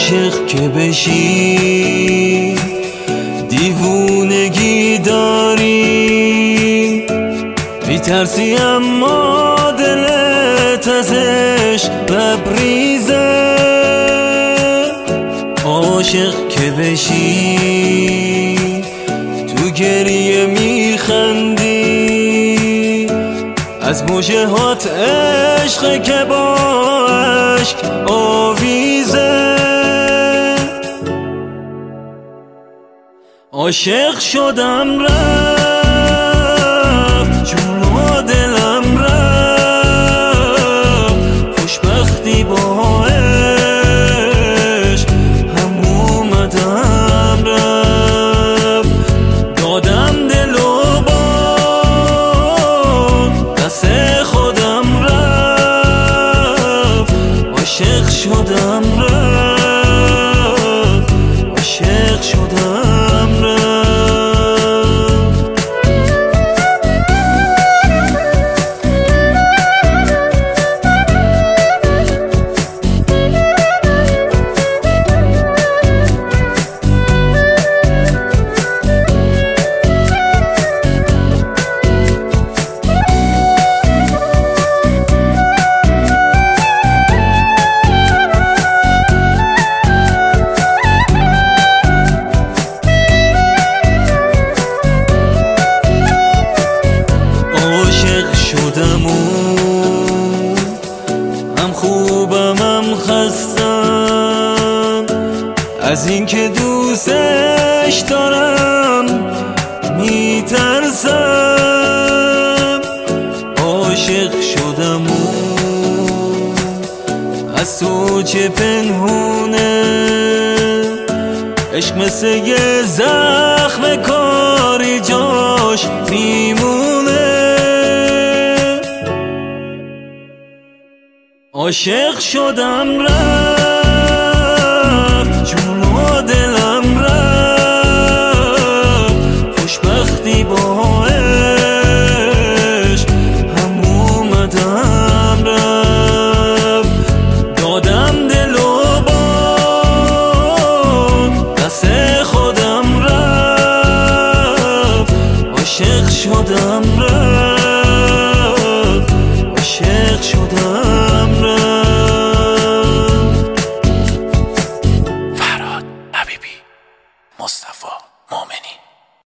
عاشق که بشی دیوونگی داری، میترسی اما دلت ازش ببریزه. عاشق که بشی تو گریه میخندی، از مژهات عشق که با عشق آویزه. عاشق شدم رفت جون و دلم رفت، خوشبختی با عشق هم اومدم رفت. دادم دل و باد دست خودم رفت، عاشق شدم رفت، عاشق شدم رفت. هم خوبم هم خستم از این که دوستش دارم، میترسم. عاشق شدم از تو چه پنهونه، عشق مثل یه زخم کاری جاش میمونه. عاشق شدم رفت جون و دلم رفت، خوشبختی با عشق هم اومدم رفت. دادم دل و باد دست خودم رفت، عاشق شدم رفت، عاشق شدم رفت. فرهاد حبیبی، مصطفی مومنی.